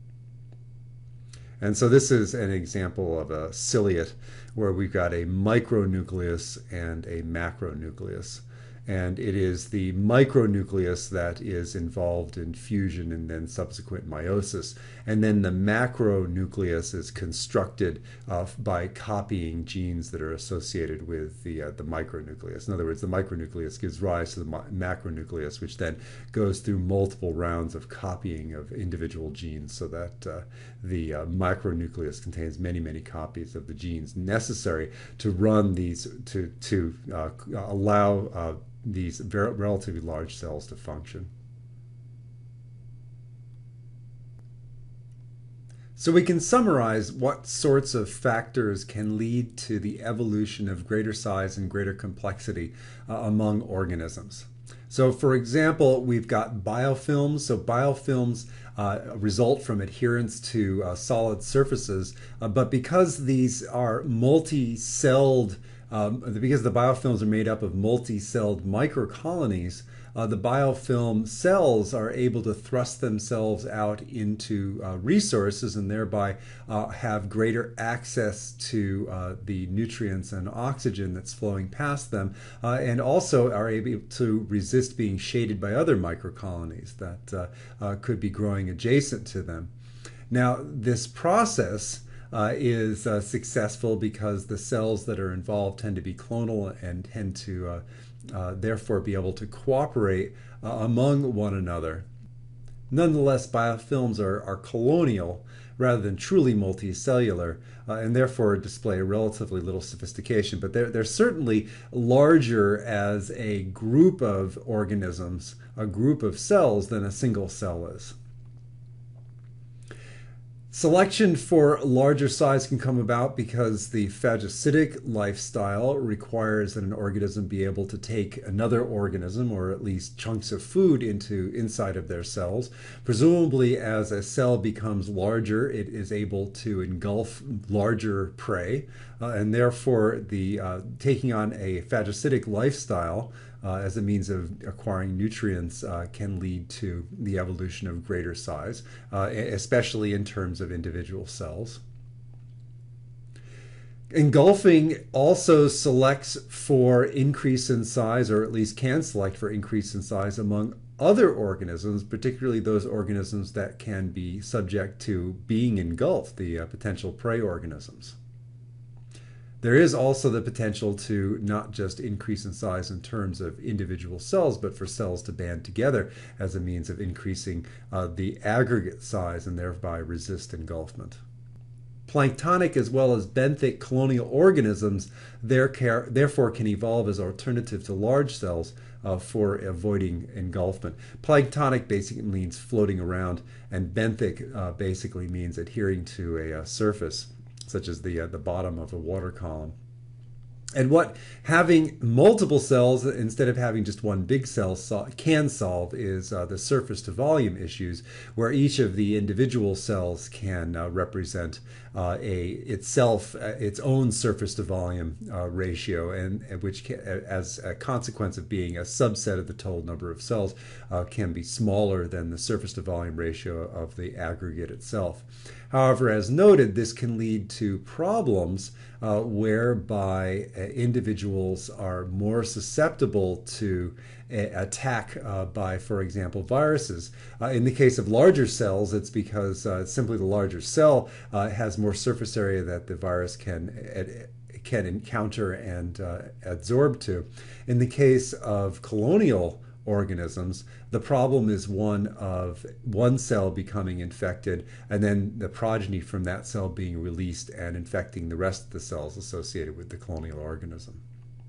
And so this is an example of a ciliate where we've got a micronucleus and a macronucleus. And it is the micronucleus that is involved in fusion and then subsequent meiosis. And then the macronucleus is constructed uh, by copying genes that are associated with the, uh, the micronucleus. In other words, the micronucleus gives rise to the macronucleus, which then goes through multiple rounds of copying of individual genes so that uh, the uh, micronucleus contains many, many copies of the genes necessary to run these, to, to uh, allow uh, these very relatively large cells to function. So we can summarize what sorts of factors can lead to the evolution of greater size and greater complexity uh, among organisms. So, for example, we've got biofilms. So, biofilms uh, result from adherence to uh, solid surfaces, uh, but because these are multi-celled, um, because the biofilms are made up of multi-celled microcolonies, uh, the biofilm cells are able to thrust themselves out into uh, resources and thereby uh, have greater access to uh, the nutrients and oxygen that's flowing past them, uh, and also are able to resist being shaded by other microcolonies that uh, uh, could be growing adjacent to them. Now, this process uh, is uh, successful because the cells that are involved tend to be clonal and tend to uh, uh, therefore be able to cooperate uh, among one another. Nonetheless, biofilms are, are colonial rather than truly multicellular, uh, and therefore display relatively little sophistication. But they're, they're certainly larger as a group of organisms, a group of cells, than a single cell is. Selection for larger size can come about because the phagocytic lifestyle requires that an organism be able to take another organism, or at least chunks of food, into inside of their cells. Presumably, as a cell becomes larger, it is able to engulf larger prey, uh, and therefore the uh, taking on a phagocytic lifestyle Uh, as a means of acquiring nutrients uh, can lead to the evolution of greater size, uh, especially in terms of individual cells. Engulfing also selects for increase in size, or at least can select for increase in size among other organisms, particularly those organisms that can be subject to being engulfed, the uh, potential prey organisms. There is also the potential to not just increase in size in terms of individual cells, but for cells to band together as a means of increasing uh, the aggregate size and thereby resist engulfment. Planktonic as well as benthic colonial organisms therefore can evolve as alternative to large cells uh, for avoiding engulfment. Planktonic basically means floating around, and benthic uh, basically means adhering to a, a surface, such as the, uh, the bottom of a water column. And what having multiple cells instead of having just one big cell so can solve is uh, the surface to volume issues, where each of the individual cells can uh, represent uh, a itself uh, its own surface to volume uh, ratio, and, and which can, as a consequence of being a subset of the total number of cells, uh, can be smaller than the surface to volume ratio of the aggregate itself. However, as noted, this can lead to problems uh, whereby uh, individuals are more susceptible to a attack uh, by, for example, viruses. Uh, in the case of larger cells, it's because uh, simply the larger cell uh, has more surface area that the virus can uh, can encounter and uh, absorb to. In the case of colonial organisms, the problem is one of one cell becoming infected and then the progeny from that cell being released and infecting the rest of the cells associated with the colonial organism.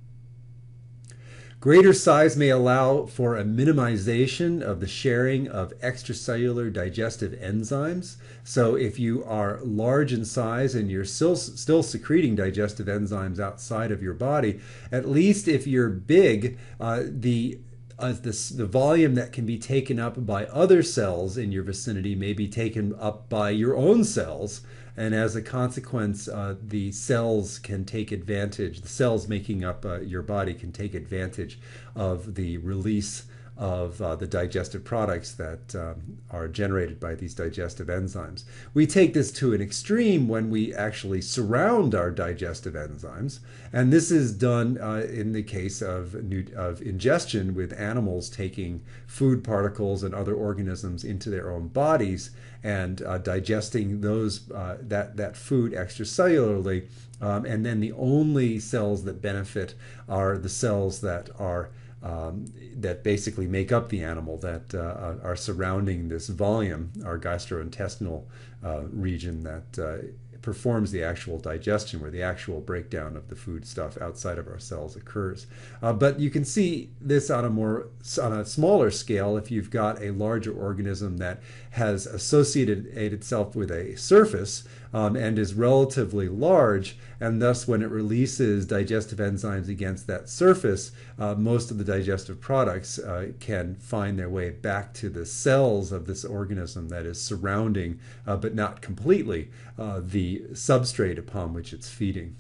Greater size may allow for a minimization of the sharing of extracellular digestive enzymes. So if you are large in size and you're still, still secreting digestive enzymes outside of your body, at least if you're big, uh, the Uh, this, the volume that can be taken up by other cells in your vicinity may be taken up by your own cells, and as a consequence, uh, the cells can take advantage, the cells making up uh, your body can take advantage of the release of uh, the digestive products that um, are generated by these digestive enzymes. We take this to an extreme when we actually surround our digestive enzymes, and this is done uh, in the case of, of ingestion, with animals taking food particles and other organisms into their own bodies and uh, digesting those uh, that, that food extracellularly, um, and then the only cells that benefit are the cells that are Um, that basically make up the animal, that uh, are surrounding this volume, our gastrointestinal uh, region that uh, performs the actual digestion, where the actual breakdown of the food stuff outside of our cells occurs. Uh, but you can see this on a more on a smaller scale if you've got a larger organism that has associated itself with a surface um, and is relatively large, and thus when it releases digestive enzymes against that surface, uh, most of the digestive products uh, can find their way back to the cells of this organism that is surrounding, uh, but not completely, uh, the substrate upon which it's feeding.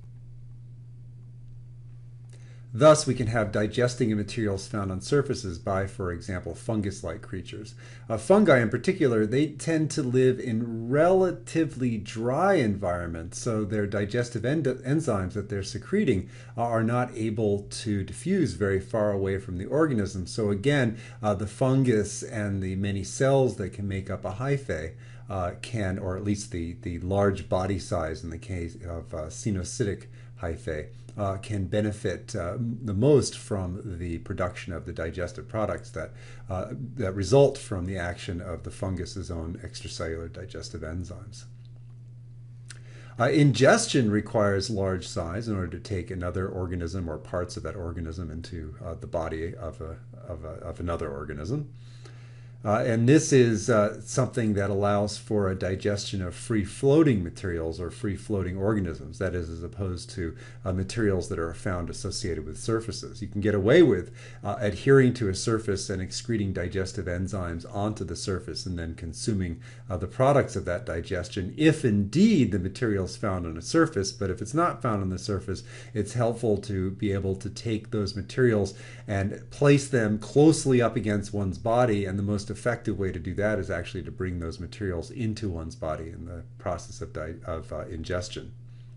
Thus, we can have digesting of materials found on surfaces by, for example, fungus-like creatures. Uh, fungi in particular, they tend to live in relatively dry environments, so their digestive en enzymes that they're secreting are not able to diffuse very far away from the organism. So again, uh, the fungus and the many cells that can make up a hyphae uh, can, or at least the, the large body size in the case of uh, cenocytic hyphae, Uh, can benefit uh, the most from the production of the digestive products that, uh, that result from the action of the fungus's own extracellular digestive enzymes. Uh, ingestion requires large size in order to take another organism or parts of that organism into uh, the body of, a, of, a, of another organism. Uh, and this is uh, something that allows for a digestion of free-floating materials or free-floating organisms, that is, as opposed to uh, materials that are found associated with surfaces. You can get away with uh, adhering to a surface and excreting digestive enzymes onto the surface and then consuming uh, the products of that digestion, if indeed the material is found on a surface. But if it's not found on the surface, it's helpful to be able to take those materials and place them closely up against one's body, and the most effective way to do that is actually to bring those materials into one's body in the process of, of uh, ingestion.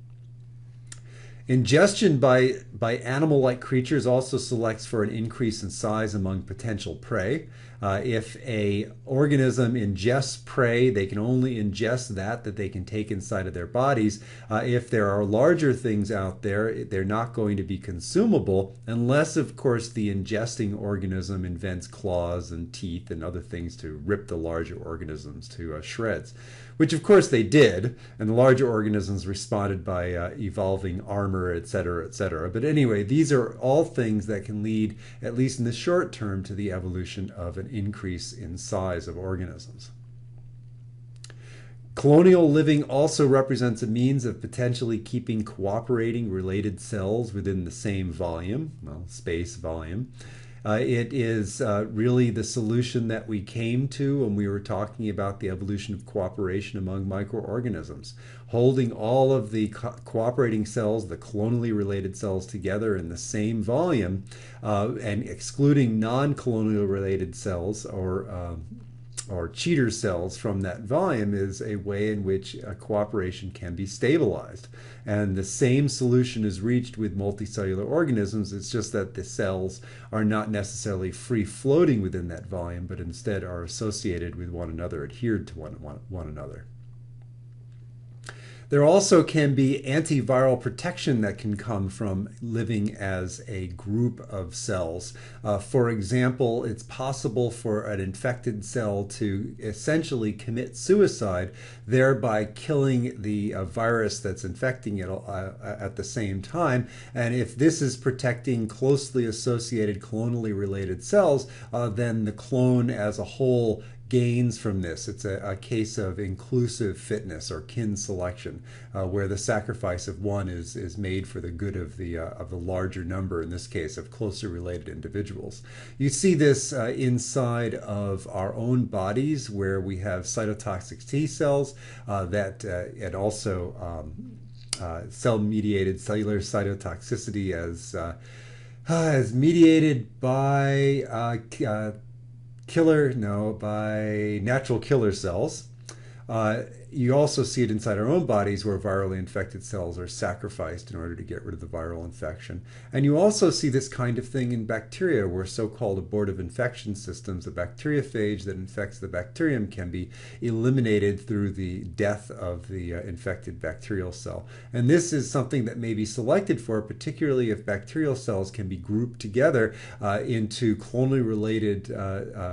Ingestion by, by animal-like creatures also selects for an increase in size among potential prey. Uh, if a organism ingests prey, they can only ingest that that they can take inside of their bodies. Uh, if there are larger things out there, they're not going to be consumable unless, of course, the ingesting organism invents claws and teeth and other things to rip the larger organisms to uh, shreds, which of course they did, and the larger organisms responded by uh, evolving armor, et cetera, et cetera. But anyway, these are all things that can lead, at least in the short term, to the evolution of an increase in size of organisms. Colonial living also represents a means of potentially keeping cooperating related cells within the same volume, well, space volume. Uh, it is uh, really the solution that we came to when we were talking about the evolution of cooperation among microorganisms. Holding all of the co cooperating cells, the colonially related cells, together in the same volume uh, and excluding non-colonial related cells or um, or cheater cells from that volume is a way in which uh, cooperation can be stabilized. And the same solution is reached with multicellular organisms. It's just that the cells are not necessarily free-floating within that volume, but instead are associated with one another, adhered to one, one, one another. There also can be antiviral protection that can come from living as a group of cells. Uh, for example, it's possible for an infected cell to essentially commit suicide, thereby killing the uh, virus that's infecting it uh, at the same time. And if this is protecting closely associated clonally related cells, uh, then the clone as a whole gains from this. It's a, a case of inclusive fitness or kin selection, uh, where the sacrifice of one is is made for the good of the uh, of the larger number, in this case of closer related individuals. You see this uh, inside of our own bodies, where we have cytotoxic T cells uh, that uh, and also um, uh, cell-mediated cellular cytotoxicity as uh, uh, as mediated by uh, uh, killer, no, by natural killer cells. Uh, you also see it inside our own bodies, where virally infected cells are sacrificed in order to get rid of the viral infection. And you also see this kind of thing in bacteria, where so-called abortive infection systems, a bacteriophage that infects the bacterium, can be eliminated through the death of the uh, infected bacterial cell. And this is something that may be selected for, particularly if bacterial cells can be grouped together uh, into clonally related uh, uh,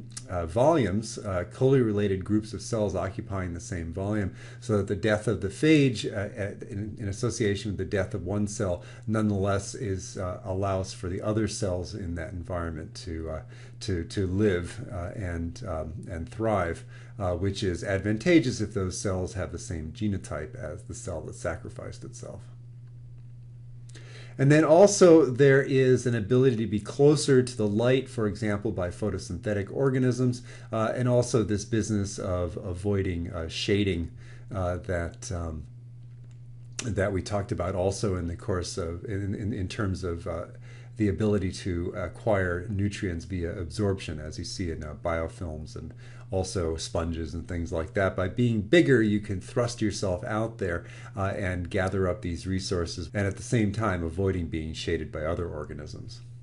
uh, volumes, uh, colly related groups of cells occupying the same volume, so that the death of the phage uh, in, in association with the death of one cell nonetheless is uh, allows for the other cells in that environment to uh, to to live uh, and um, and thrive, uh, which is advantageous if those cells have the same genotype as the cell that sacrificed itself. And then also there is an ability to be closer to the light, for example, by photosynthetic organisms, uh, and also this business of avoiding uh, shading uh, that um, that we talked about also in the course of in, in, in terms of uh, the ability to acquire nutrients via absorption, as you see in uh, biofilms and also sponges and things like that. By being bigger, you can thrust yourself out there uh, and gather up these resources, and at the same time avoiding being shaded by other organisms.